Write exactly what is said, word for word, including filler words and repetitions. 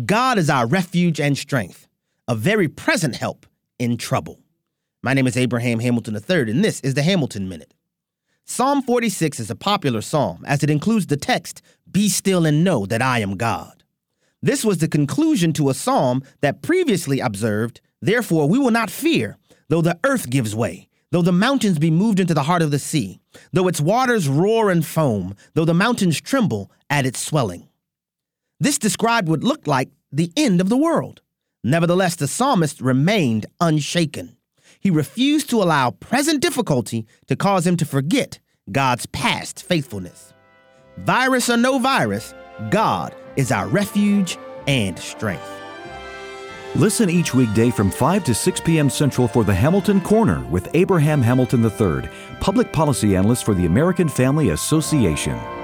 God is our refuge and strength, a very present help in trouble. My name is Abraham Hamilton the third, and this is the Hamilton Minute. Psalm forty-six is a popular psalm as it includes the text, "Be still and know that I am God." This was the conclusion to a psalm that previously observed, "Therefore we will not fear, though the earth gives way, though the mountains be moved into the heart of the sea, though its waters roar and foam, though the mountains tremble at its swelling." This described what looked like the end of the world. Nevertheless, the psalmist remained unshaken. He refused to allow present difficulty to cause him to forget God's past faithfulness. Virus or no virus, God is our refuge and strength. Listen each weekday from five to six p.m. Central for the Hamilton Corner with Abraham Hamilton the third, Public Policy Analyst for the American Family Association.